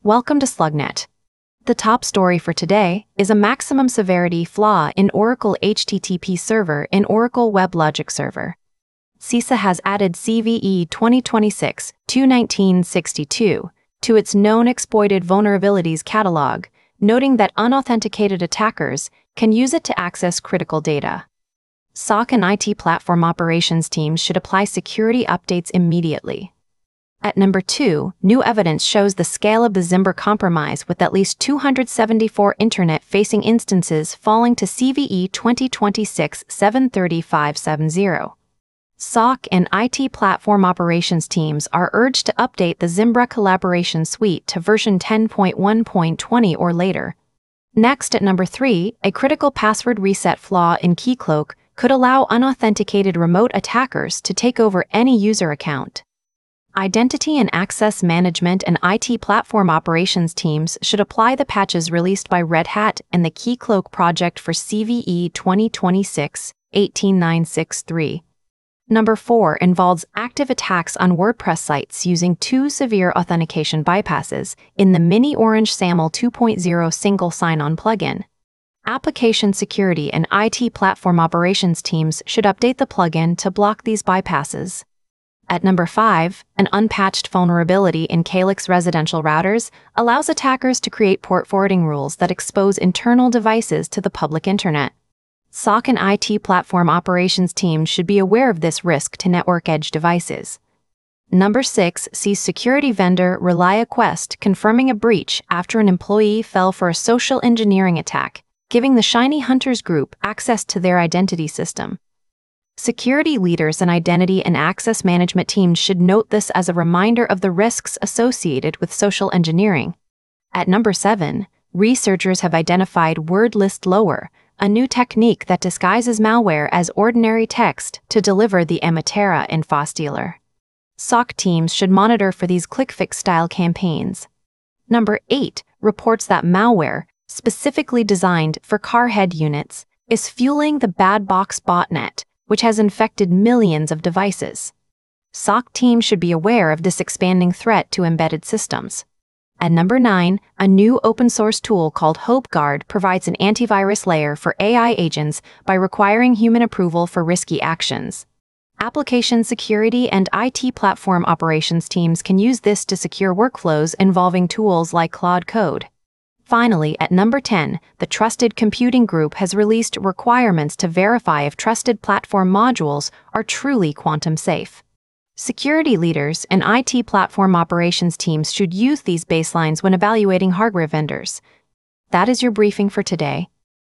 Welcome to SlugNet. The top story for today is a maximum severity flaw in Oracle HTTP Server in Oracle WebLogic Server. CISA has added CVE 2026-21962 to its known exploited vulnerabilities catalog, noting that unauthenticated attackers can use it to access critical data. SOC and IT platform operations teams should apply security updates immediately. At number 2, new evidence shows the scale of the Zimbra compromise, with at least 274 internet-facing instances falling to CVE 2026-73570. SOC and IT platform operations teams are urged to update the Zimbra collaboration suite to version 10.1.20 or later. Next, at number 3, a critical password reset flaw in Keycloak could allow unauthenticated remote attackers to take over any user account. Identity and access management and IT platform operations teams should apply the patches released by Red Hat and the Keycloak project for CVE 2026-18963. Number 4 involves active attacks on WordPress sites using 2 severe authentication bypasses in the Mini Orange SAML 2.0 single sign-on plugin. Application security and IT platform operations teams should update the plugin to block these bypasses. At number 5, an unpatched vulnerability in Calyx residential routers allows attackers to create port forwarding rules that expose internal devices to the public internet. SOC and IT platform operations teams should be aware of this risk to network edge devices. Number 6 sees security vendor ReliaQuest confirming a breach after an employee fell for a social engineering attack, giving the Shiny Hunters group access to their identity system. Security leaders and identity and access management teams should note this as a reminder of the risks associated with social engineering. At number 7, researchers have identified Word List Lower, a new technique that disguises malware as ordinary text to deliver the Emitera info stealer. SOC teams should monitor for these click-fix-style campaigns. Number 8 reports that malware, specifically designed for car head units, is fueling the Badbox botnet, which has infected millions of devices. SOC teams should be aware of this expanding threat to embedded systems. At number 9, a new open-source tool called HopeGuard provides an antivirus layer for AI agents by requiring human approval for risky actions. Application security and IT platform operations teams can use this to secure workflows involving tools like Claude Code. Finally, at number 10, the Trusted Computing Group has released requirements to verify if trusted platform modules are truly quantum safe. Security leaders and IT platform operations teams should use these baselines when evaluating hardware vendors. That is your briefing for today.